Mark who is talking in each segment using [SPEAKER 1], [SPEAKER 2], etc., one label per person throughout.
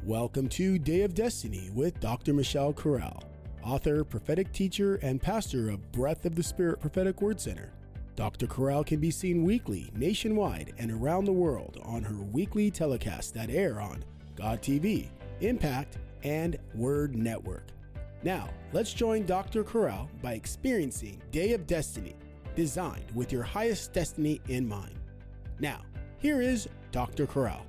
[SPEAKER 1] Welcome to Day of Destiny with Dr. Michelle Corral, author, prophetic teacher, and pastor of Breath of the Spirit Prophetic Word Center. Dr. Corral can be seen weekly, nationwide, and around the world on her weekly telecasts that air on God TV, Impact, and Word Network. Now, let's join Dr. Corral by experiencing Day of Destiny, designed with your highest destiny in mind. Now, here is Dr. Corral.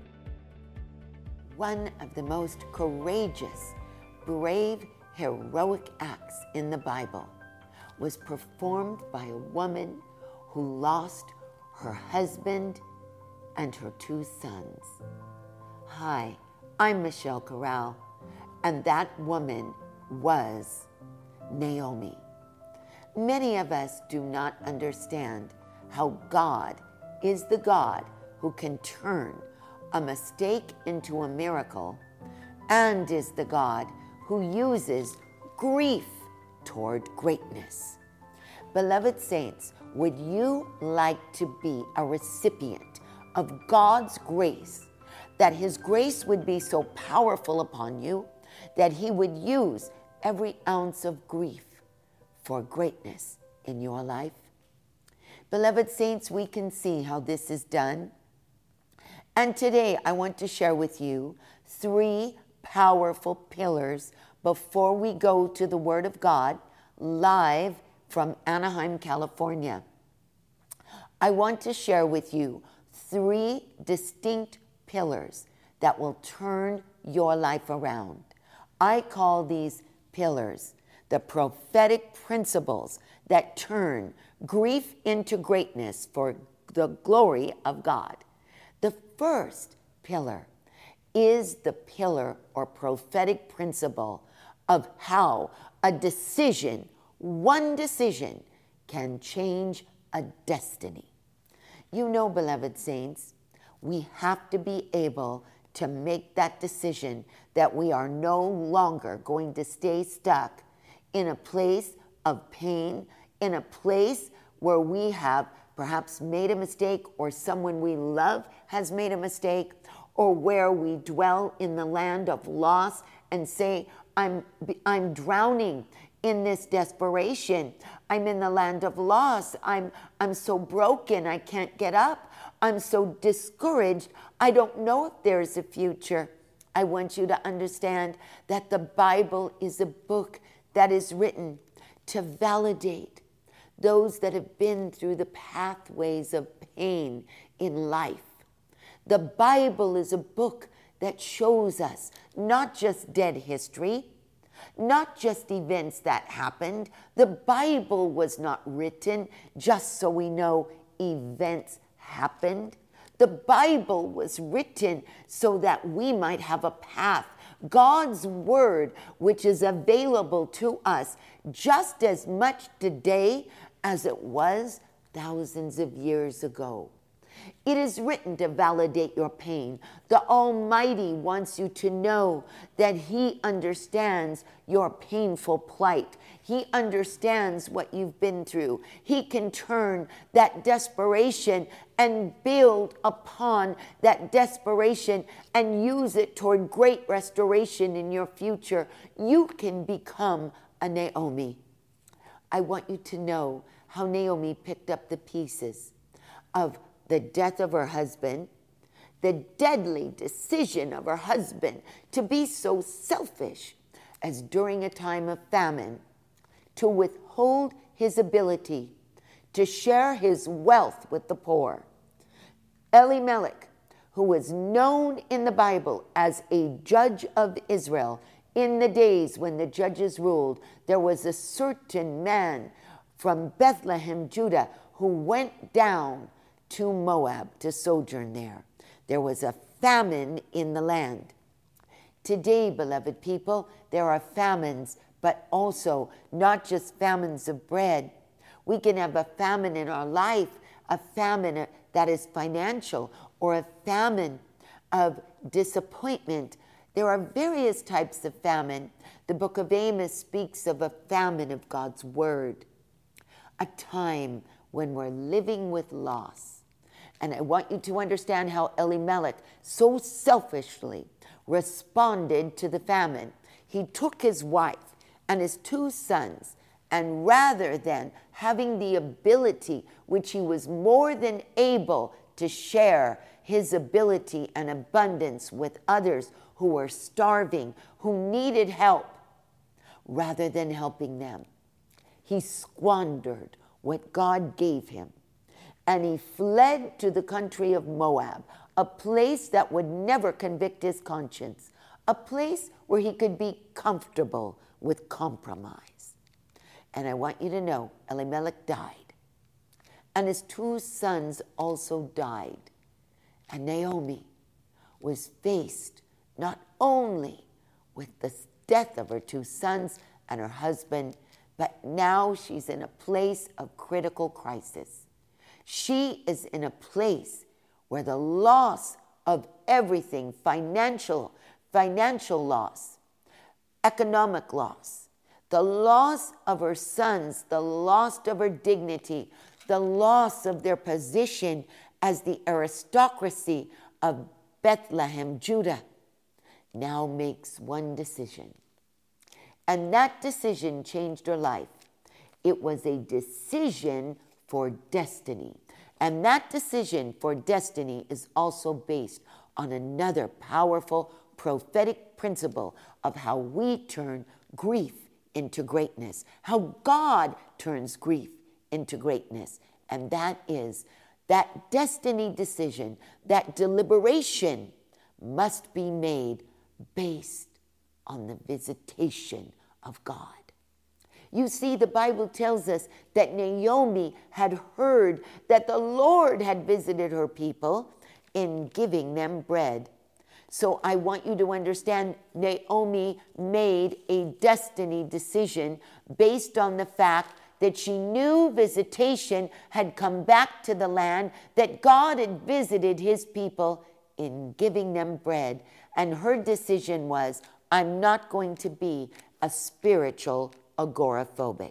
[SPEAKER 2] One of the most courageous, brave, heroic acts in the Bible was performed by a woman who lost her husband and her 2 sons. Hi, I'm Michelle Corral, and that woman was Naomi. Many of us do not understand how God is the God who can turn a mistake into a miracle, and is the God who uses grief toward greatness. Beloved saints, would you like to be a recipient of God's grace, that His grace would be so powerful upon you that He would use every ounce of grief for greatness in your life? Beloved saints, we can see how this is done. And today I want to share with you 3 powerful pillars before we go to the Word of God live from Anaheim, California. I want to share with you 3 distinct pillars that will turn your life around. I call these pillars the prophetic principles that turn grief into greatness for the glory of God. The first pillar is the pillar or prophetic principle of how a decision, one decision, can change a destiny. You know, beloved saints, we have to be able to make that decision that we are no longer going to stay stuck in a place of pain, in a place where we have perhaps made a mistake, or someone we love has made a mistake, or where we dwell in the land of loss and say, I'm drowning in this desperation. I'm in the land of loss. I'm so broken, I can't get up. I'm so discouraged, I don't know if there's a future. I want you to understand that the Bible is a book that is written to validate those that have been through the pathways of pain in life. The Bible is a book that shows us not just dead history, not just events that happened. The Bible was not written just so we know events happened. The Bible was written so that we might have a path. God's word, which is available to us just as much today as it was thousands of years ago. It is written to validate your pain. The Almighty wants you to know that He understands your painful plight. He understands what you've been through. He can turn that desperation and build upon that desperation and use it toward great restoration in your future. You can become a Naomi. I want you to know how Naomi picked up the pieces of the death of her husband, the deadly decision of her husband to be so selfish as during a time of famine to withhold his ability to share his wealth with the poor. Elimelech, who was known in the Bible as a judge of Israel, in the days when the judges ruled, there was a certain man from Bethlehem, Judah, who went down to Moab to sojourn there. There was a famine in the land. Today, beloved people, there are famines, but also not just famines of bread. We can have a famine in our life, a famine that is financial, or a famine of disappointment. There are various types of famine. The book of Amos speaks of a famine of God's word, a time when we're living with loss. And I want you to understand how Elimelech so selfishly responded to the famine. He took his wife and his 2 sons, and rather than having the ability, which he was more than able to share his ability and abundance with others who were starving, who needed help, rather than helping them, he squandered what God gave him. And he fled to the country of Moab, a place that would never convict his conscience, a place where he could be comfortable with compromise. And I want you to know, Elimelech died. And his 2 sons also died. And Naomi was faced not only with the death of her 2 sons and her husband, but now she's in a place of critical crisis. She is in a place where the loss of everything, financial loss, economic loss, the loss of her sons, the loss of her dignity, the loss of their position as the aristocracy of Bethlehem, Judah, now makes one decision. And that decision changed her life. It was a decision for destiny. And that decision for destiny is also based on another powerful prophetic principle of how we turn grief into greatness, how God turns grief into greatness. And that is that destiny decision, that deliberation must be made based on the visitation of God. You see, the Bible tells us that Naomi had heard that the Lord had visited her people in giving them bread. So I want you to understand, Naomi made a destiny decision based on the fact that she knew visitation had come back to the land, that God had visited his people in giving them bread. And her decision was, I'm not going to be a spiritual agoraphobic.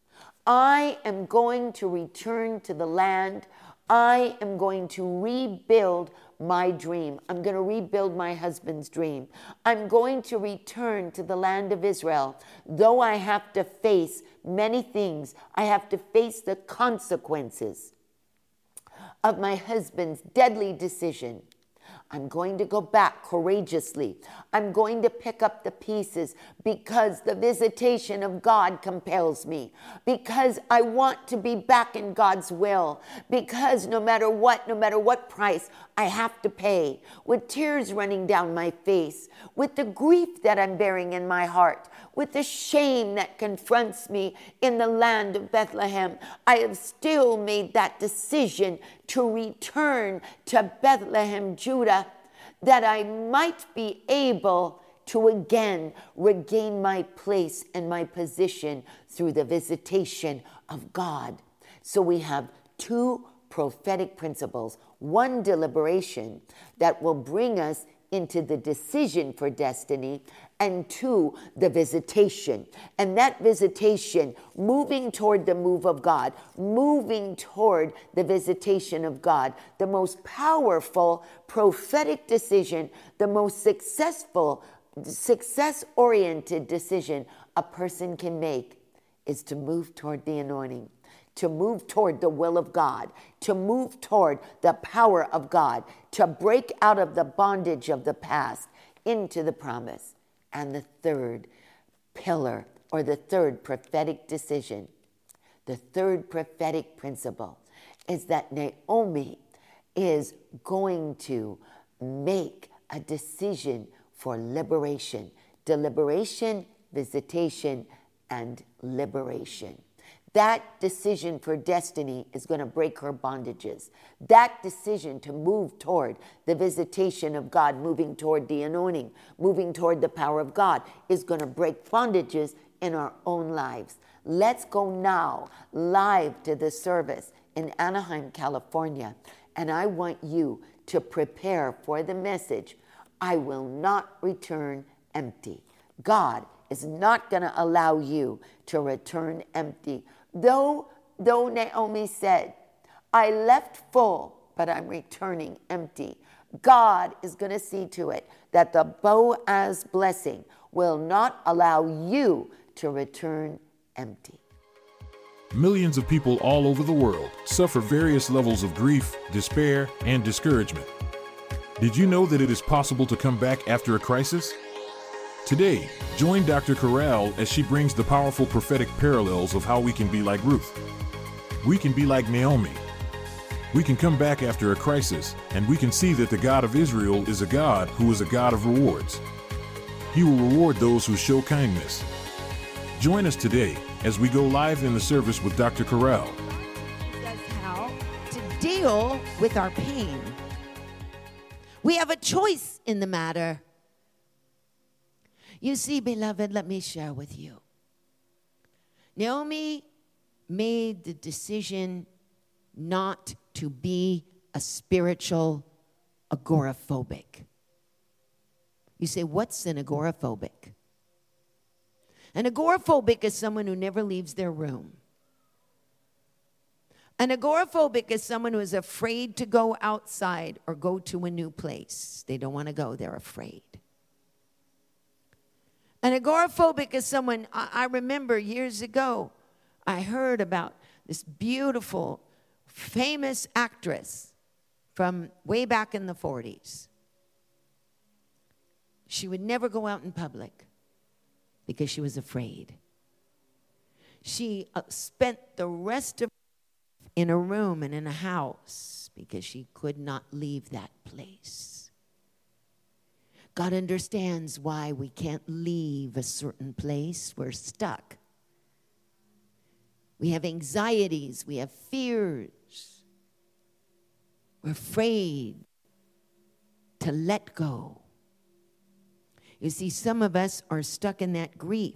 [SPEAKER 2] I am going to return to the land. I am going to rebuild my dream. I'm going to rebuild my husband's dream. I'm going to return to the land of Israel. Though I have to face many things, I have to face the consequences of my husband's deadly decision. I'm going to go back courageously. I'm going to pick up the pieces because the visitation of God compels me, because I want to be back in God's will, because no matter what price I have to pay, with tears running down my face, with the grief that I'm bearing in my heart, with the shame that confronts me in the land of Bethlehem, I have still made that decision to return to Bethlehem, Judah, that I might be able to again regain my place and my position through the visitation of God. So we have 2 prophetic principles, 1 deliberation that will bring us into the decision for destiny, and 2, the visitation. And that visitation, moving toward the move of God, moving toward the visitation of God, the most powerful prophetic decision, the most success-oriented decision a person can make is to move toward the anointing, to move toward the will of God, to move toward the power of God, to break out of the bondage of the past into the promise. And the 3rd pillar, or the 3rd prophetic decision, the 3rd prophetic principle is that Naomi is going to make a decision for liberation, deliberation, visitation, and liberation. That decision for destiny is going to break her bondages. That decision to move toward the visitation of God, moving toward the anointing, moving toward the power of God, is going to break bondages in our own lives. Let's go now live to the service in Anaheim, California. And I want you to prepare for the message, I will not return empty. God is not going to allow you to return empty. Though Naomi said, I left full, but I'm returning empty. God is going to see to it that the Boaz blessing will not allow you to return empty.
[SPEAKER 3] Millions of people all over the world suffer various levels of grief, despair, and discouragement. Did you know that it is possible to come back after a crisis? Today, join Dr. Corral as she brings the powerful prophetic parallels of how we can be like Ruth. We can be like Naomi. We can come back after a crisis, and we can see that the God of Israel is a God who is a God of rewards. He will reward those who show kindness. Join us today as we go live in the service with Dr. Corral.
[SPEAKER 4] That's how to deal with our pain. We have a choice in the matter. You see, beloved, let me share with you. Naomi made the decision not to be a spiritual agoraphobic. You say, what's an agoraphobic? An agoraphobic is someone who never leaves their room. An agoraphobic is someone who is afraid to go outside or go to a new place. They don't want to go, they're afraid. An agoraphobic is someone, I remember years ago, I heard about this beautiful, famous actress from way back in the 40s. She would never go out in public because she was afraid. She spent the rest of in a room and in a house because she could not leave that place. God understands why we can't leave a certain place. We're stuck. We have anxieties. We have fears. We're afraid to let go. You see, some of us are stuck in that grief.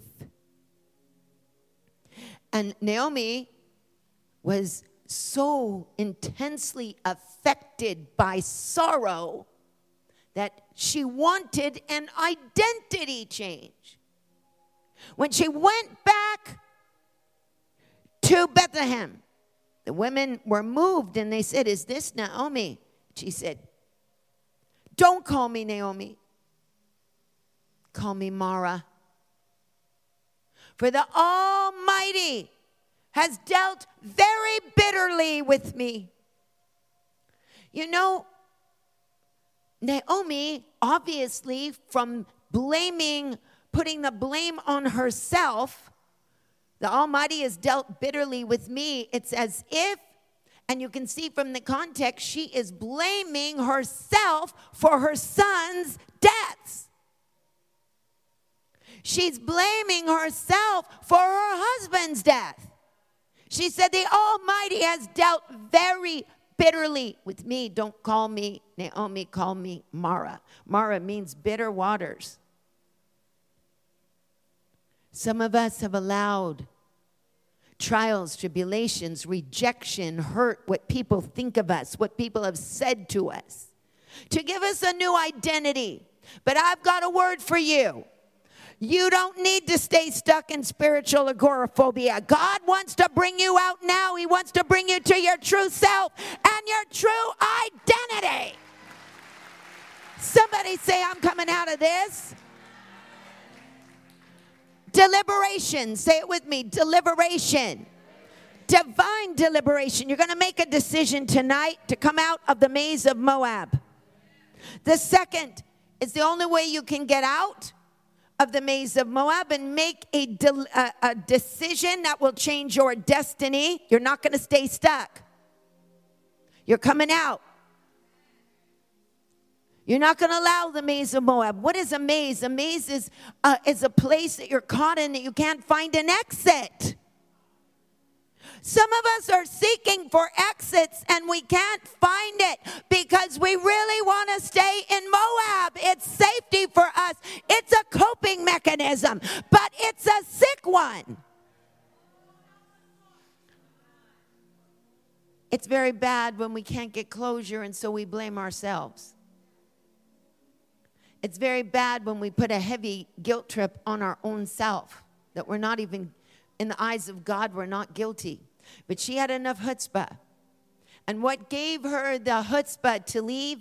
[SPEAKER 4] And Naomi was so intensely affected by sorrow that she wanted an identity change. When she went back to Bethlehem, the women were moved and they said, "Is this Naomi?" She said, "Don't call me Naomi. Call me Mara. For the Almighty has dealt very bitterly with me." You know, Naomi, obviously, from putting the blame on herself, the Almighty has dealt bitterly with me. It's as if, and you can see from the context, she is blaming herself for her son's deaths. She's blaming herself for her husband's death. She said, "The Almighty has dealt very bitterly with me." Don't call me Naomi, call me Mara. Mara means bitter waters. Some of us have allowed trials, tribulations, rejection, hurt, what people think of us, what people have said to us, to give us a new identity. But I've got a word for you. You don't need to stay stuck in spiritual agoraphobia. God wants to bring you out now. He wants to bring you to your true self and your true identity. Somebody say, "I'm coming out of this." Deliberation. Say it with me. Deliberation. Divine deliberation. You're going to make a decision tonight to come out of the maze of Moab. The second is the only way you can get out of the maze of Moab and make a decision that will change your destiny. You're not going to stay stuck. You're coming out. You're not going to allow the maze of Moab. What is a maze? A maze is a place that you're caught in that you can't find an exit. Some of us are seeking for exits and we can't find it because we really want to stay in Moab. It's safety for us. It's a coping mechanism, but it's a sick one. It's very bad when we can't get closure and so we blame ourselves. It's very bad when we put a heavy guilt trip on our own self, that we're not even, in the eyes of God, we're not guilty. But she had enough chutzpah And what gave her the chutzpah to leave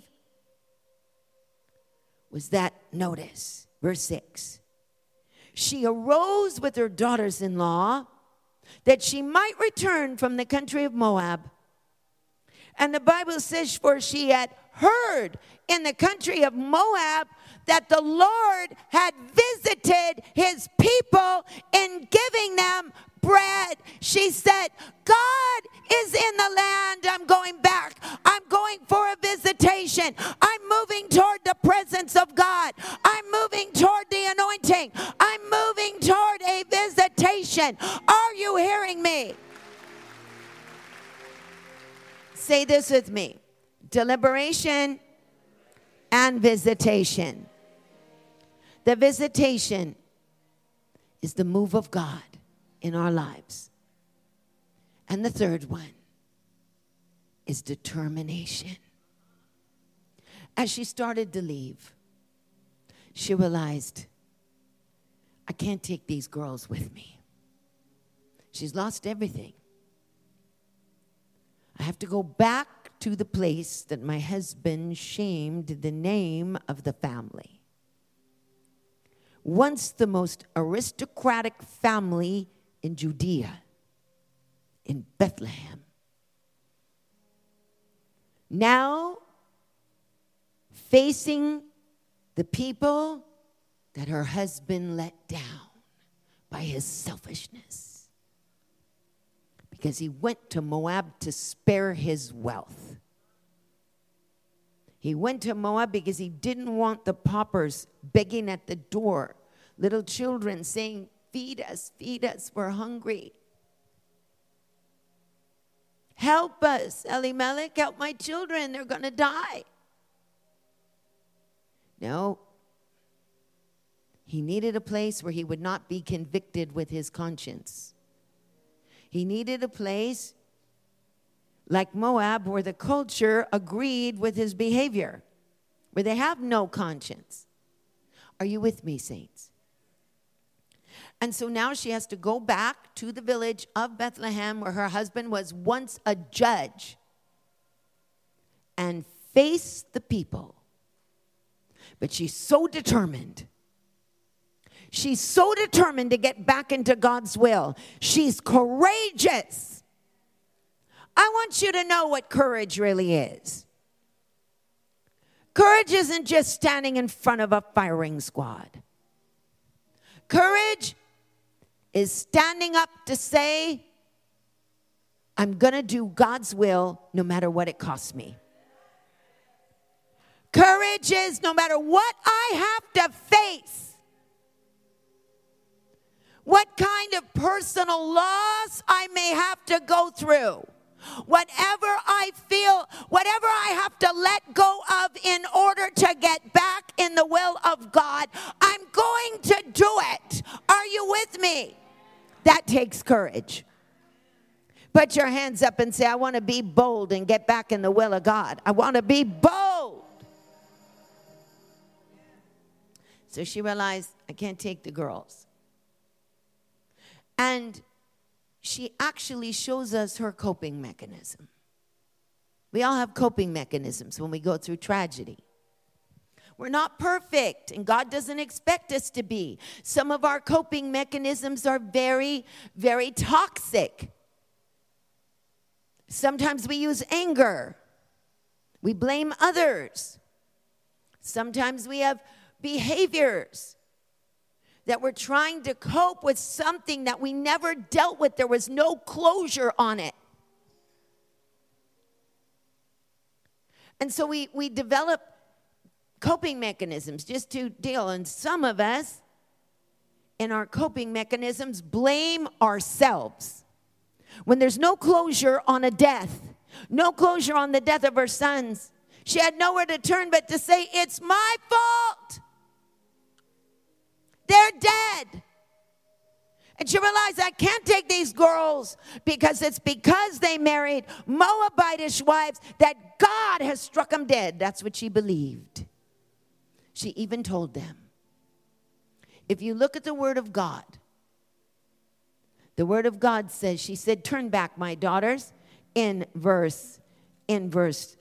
[SPEAKER 4] was that notice. Verse 6. She arose with her daughters-in-law that she might return from the country of Moab. And the Bible says, for she had heard in the country of Moab that the Lord had visited his people in giving them bread. She said, God is in the land. I'm going back. I'm going for a visitation. I'm moving toward the presence of God. I'm moving toward the anointing. I'm moving toward a visitation. Are you hearing me? Say this with me. Deliberation and visitation. The visitation is the move of God in our lives. And the third one is determination. As she started to leave, she realized, I can't take these girls with me. She's lost everything. I have to go back to the place that my husband shamed the name of the family. Once the most aristocratic family in Judea, in Bethlehem. Now, facing the people that her husband let down by his selfishness. Because he went to Moab to spare his wealth. He went to Moab because he didn't want the paupers begging at the door. Little children saying, feed us, we're hungry. Help us, Elimelech, help my children, they're going to die. No. He needed a place where he would not be convicted with his conscience. He needed a place like Moab where the culture agreed with his behavior, where they have no conscience. Are you with me, saints? And so now she has to go back to the village of Bethlehem where her husband was once a judge and face the people. But she's so determined. She's so determined to get back into God's will. She's courageous. I want you to know what courage really is. Courage isn't just standing in front of a firing squad. Courage is standing up to say, I'm going to do God's will no matter what it costs me. Courage is no matter what I have to face, what kind of personal loss I may have to go through, whatever I feel, whatever I have to let go of in order to get back in the will of God, I'm going to do it. Are you with me? That takes courage. Put your hands up and say, I want to be bold and get back in the will of God. I want to be bold. So she realized, I can't take the girls. And she actually shows us her coping mechanism. We all have coping mechanisms when we go through tragedy. We're not perfect, and God doesn't expect us to be. Some of our coping mechanisms are very, very toxic. Sometimes we use anger. We blame others. Sometimes we have behaviors that we're trying to cope with something that we never dealt with. There was no closure on it. And so we develop coping mechanisms just to deal. And some of us, in our coping mechanisms, blame ourselves. When there's no closure on a death, no closure on the death of her sons, she had nowhere to turn but to say, it's my fault. They're dead. And she realized, I can't take these girls because it's because they married Moabitish wives that God has struck them dead. That's what she believed. She even told them, if you look at the Word of God, the Word of God says, she said, turn back, my daughters, in verse in verse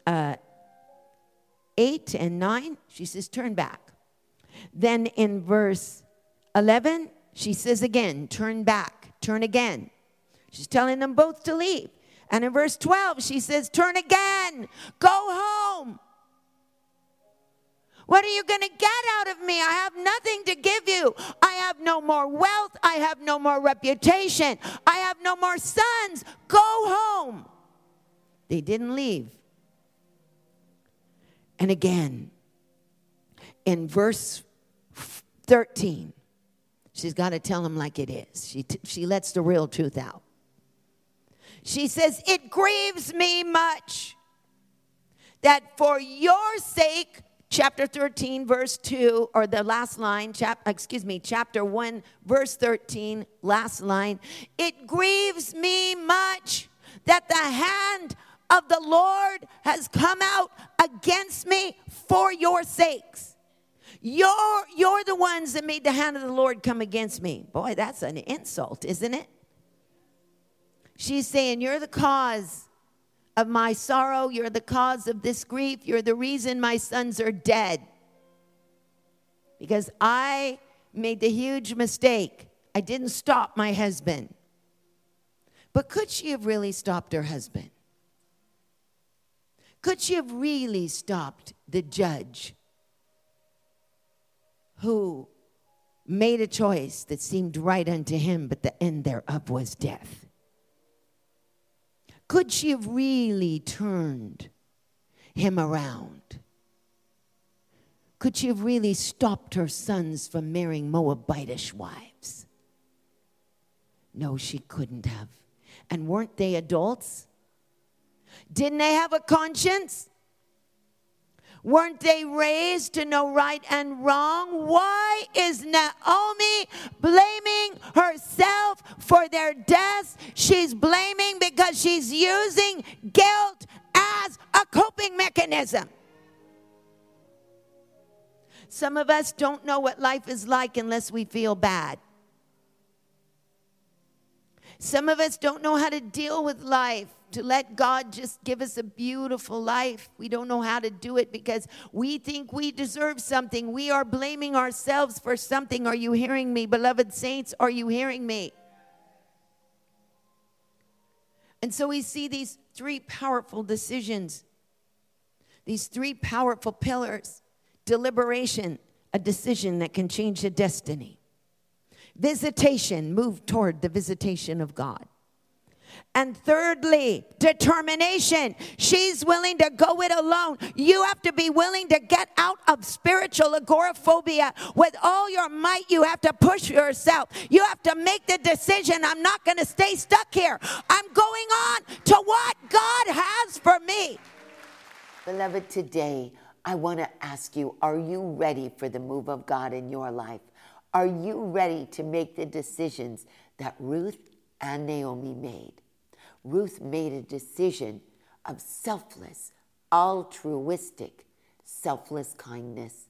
[SPEAKER 4] 8 and 9, she says, turn back. Then in verse 11, she says again, turn back, turn again. She's telling them both to leave. And in verse 12, she says, turn again, go home. What are you going to get out of me? I have nothing to give you. I have no more wealth. I have no more reputation. I have no more sons. Go home. They didn't leave. And again, in verse 13, she's got to tell him like it is. She lets the real truth out. She says, it grieves me much that for your sake, chapter 13, verse 2, or the last line, chapter 1, verse 13, last line. It grieves me much that the hand of the Lord has come out against me for your sakes. You're the ones that made the hand of the Lord come against me. Boy, that's an insult, isn't it? She's saying, you're the cause of my sorrow. You're the cause of this grief. You're the reason my sons are dead. Because I made the huge mistake. I didn't stop my husband. But could she have really stopped her husband? Could she have really stopped the judge who made a choice that seemed right unto him, but the end thereof was death? Could she have really turned him around? Could she have really stopped her sons from marrying Moabitish wives? No, she couldn't have. And weren't they adults? Didn't they have a conscience? Weren't they raised to know right and wrong? Why is Naomi blaming herself for their deaths? She's blaming because she's using guilt as a coping mechanism. Some of us don't know what life is like unless we feel bad. Some of us don't know how to deal with life, to let God just give us a beautiful life. We don't know how to do it because we think we deserve something. We are blaming ourselves for something. Are you hearing me, beloved saints? Are you hearing me? And so we see these three powerful decisions, these three powerful pillars. Deliberation, a decision that can change a destiny. Visitation, move toward the visitation of God. And thirdly, determination. She's willing to go it alone. You have to be willing to get out of spiritual agoraphobia. With all your might, you have to push yourself. You have to make the decision, I'm not going to stay stuck here. I'm going on to what God has for me.
[SPEAKER 2] Beloved, today, I want to ask you, are you ready for the move of God in your life? Are you ready to make the decisions that Ruth and Naomi made? Ruth made a decision of selfless, altruistic, selfless kindness,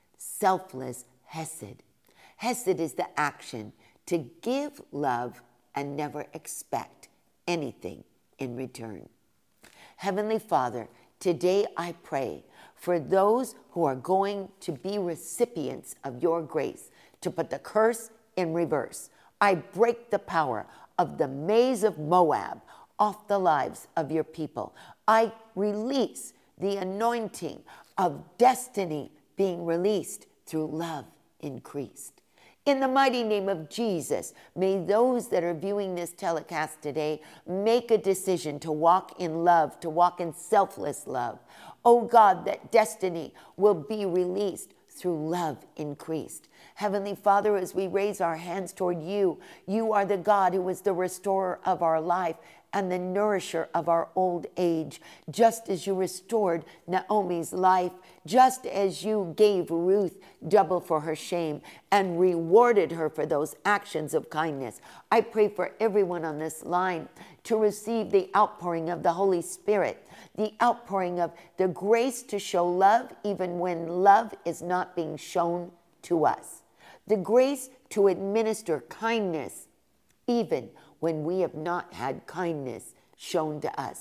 [SPEAKER 2] selfless hesed. Hesed is the action to give love and never expect anything in return. Heavenly Father, today I pray for those who are going to be recipients of your grace to put the curse in reverse. I break the power of the maze of Moab off the lives of your people. I release the anointing of destiny being released through love increased. In the mighty name of Jesus, may those that are viewing this telecast today make a decision to walk in love, to walk in selfless love. Oh God, that destiny will be released through love increased. Heavenly Father, as we raise our hands toward you, you are the God who is the restorer of our life and the nourisher of our old age. Just as you restored Naomi's life, just as you gave Ruth double for her shame and rewarded her for those actions of kindness, I pray for everyone on this line to receive the outpouring of the Holy Spirit, the outpouring of the grace to show love even when love is not being shown to us, the grace to administer kindness even when we have not had kindness shown to us,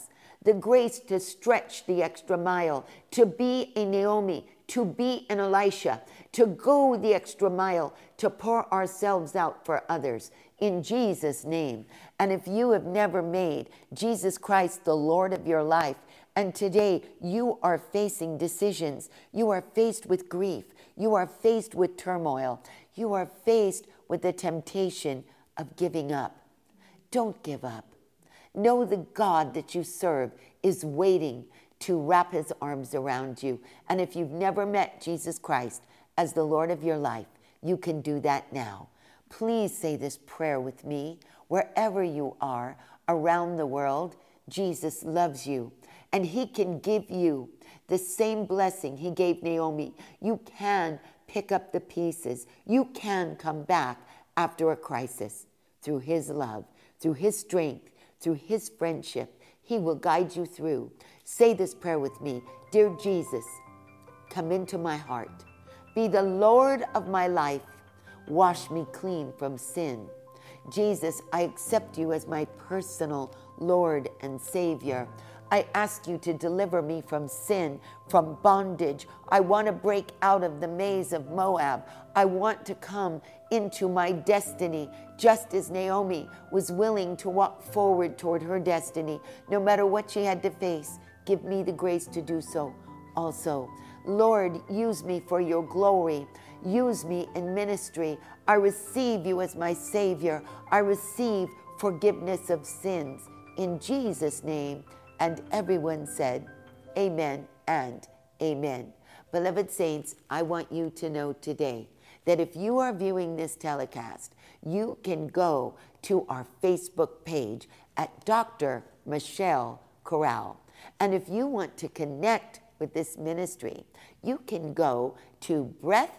[SPEAKER 2] the grace to stretch the extra mile, to be a Naomi, to be an Elisha, to go the extra mile, to pour ourselves out for others in Jesus' name. And if you have never made Jesus Christ the Lord of your life, and today you are facing decisions, you are faced with grief, you are faced with turmoil, you are faced with the temptation of giving up, don't give up. Know the God that you serve is waiting to wrap his arms around you. And if you've never met Jesus Christ as the Lord of your life, you can do that now. Please say this prayer with me. Wherever you are around the world, Jesus loves you, and he can give you the same blessing he gave Naomi. You can pick up the pieces. You can come back after a crisis through his love, through his strength, through his friendship. He will guide you through. Say this prayer with me. Dear Jesus, come into my heart. Be the Lord of my life. Wash me clean from sin. Jesus, I accept you as my personal Lord and Savior. I ask you to deliver me from sin, from bondage. I want to break out of the maze of Moab. I want to come into my destiny, just as Naomi was willing to walk forward toward her destiny, no matter what she had to face. Give me the grace to do so also. Lord, use me for your glory. Use me in ministry. I receive you as my Savior. I receive forgiveness of sins. In Jesus' name. And everyone said, amen and amen. Beloved saints, I want you to know today that if you are viewing this telecast, you can go to our Facebook page at Dr. Michelle Corral. And if you want to connect with this ministry, you can go to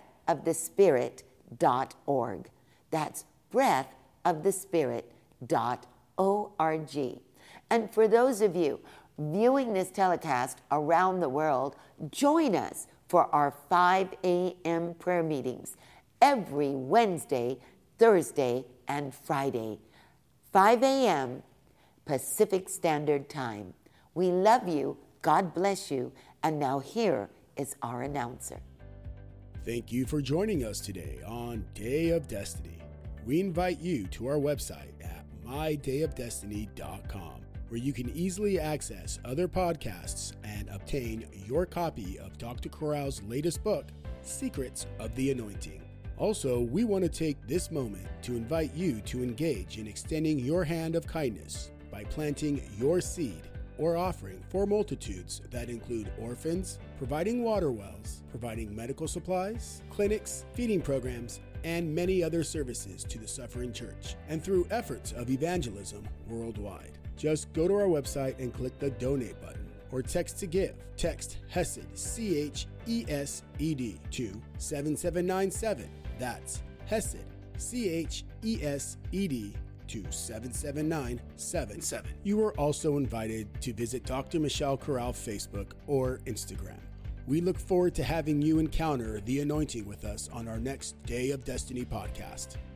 [SPEAKER 2] breathofthespirit.org. That's breathofthespirit.org. And for those of you viewing this telecast around the world, join us for our 5 a.m. prayer meetings every Wednesday, Thursday, and Friday, 5 a.m. Pacific Standard Time. We love you. God bless you. And now here is our announcer.
[SPEAKER 1] Thank you for joining us today on Day of Destiny. We invite you to our website at mydayofdestiny.com, where you can easily access other podcasts and obtain your copy of Dr. Corral's latest book, Secrets of the Anointing. Also, we want to take this moment to invite you to engage in extending your hand of kindness by planting your seed or offering for multitudes that include orphans, providing water wells, providing medical supplies, clinics, feeding programs, and many other services to the suffering church, and through efforts of evangelism worldwide. Just go to our website and click the donate button or text to give. Text HESED, C-H-E-S-E-D to 7797. That's HESED, C-H-E-S-E-D to 77977. You are also invited to visit Dr. Michelle Corral Facebook or Instagram. We look forward to having you encounter the anointing with us on our next Day of Destiny podcast.